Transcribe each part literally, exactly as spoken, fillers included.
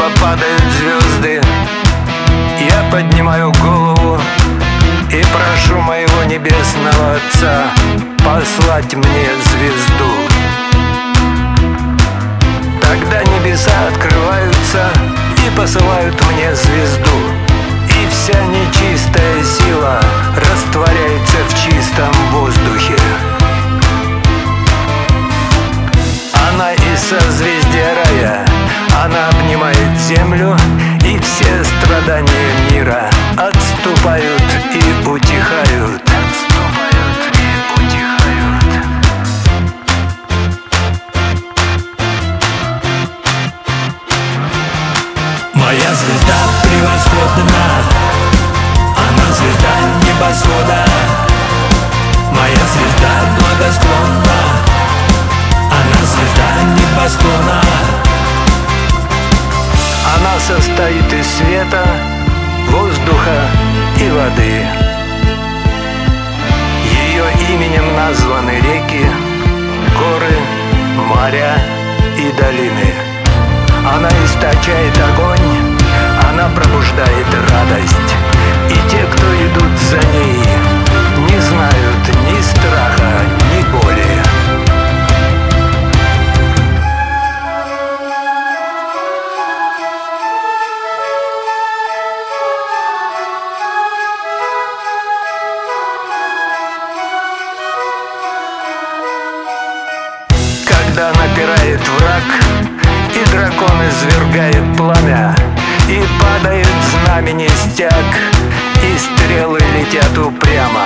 неба падают звезды, я поднимаю голову и прошу моего небесного Отца послать мне звезду. Тогда небеса открываются и посылают мне звезду, и вся нечистая сила растворяется в чистом воздухе. Она из созвездия рая, она обнимает землю, и все страдания мира отступают и утихают. Отступают и утихают. Моя звезда превосходна, она звезда небосвода. Моя звезда благосклонна, она звезда небосклона. Она состоит из света, воздуха и воды. Ее именем названы реки, горы, моря и долины. Она источает огонь, она пробуждает радость. И те, кто идут за ней, не знают ни страха, ни боли. Когда напирает враг, и дракон извергает пламя, и падает знамени стяг, и стрелы летят упрямо,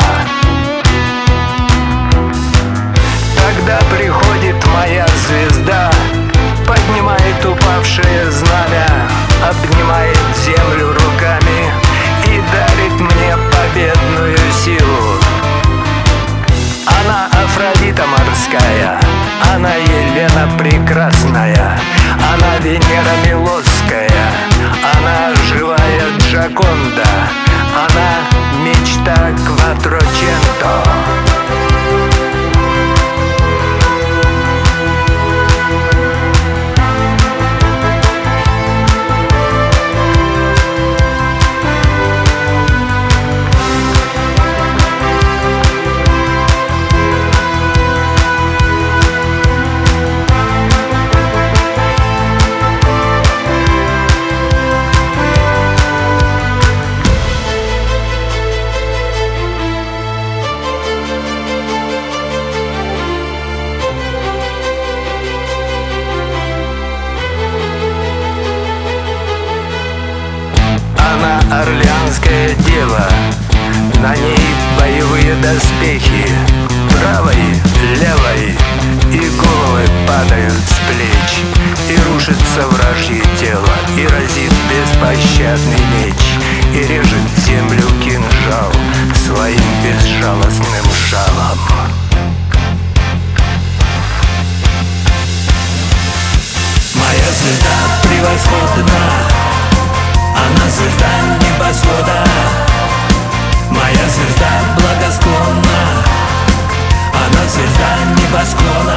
тогда приходит моя звезда, поднимает упавшее знамя, обнимает землю руками и дарит мне победную силу. Она Афродита морская, она Елена прекрасная, она Венера Милосская, она живая Джаконда, она мечта Кватроченто. Она Орлеанская дева, на ней боевые доспехи, правой, левой, и головы падают с плеч, и рушится вражье тело, и разит беспощадный меч, и режет землю кинжал своим безжалостным жалом. Моя звезда превосходна, она звезда небосвода. Моя звезда благосклонна, она звезда небосклона.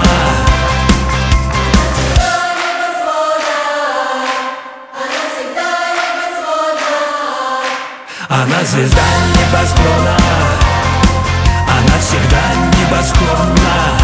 Она звезда небосклона, она всегда небосклонна.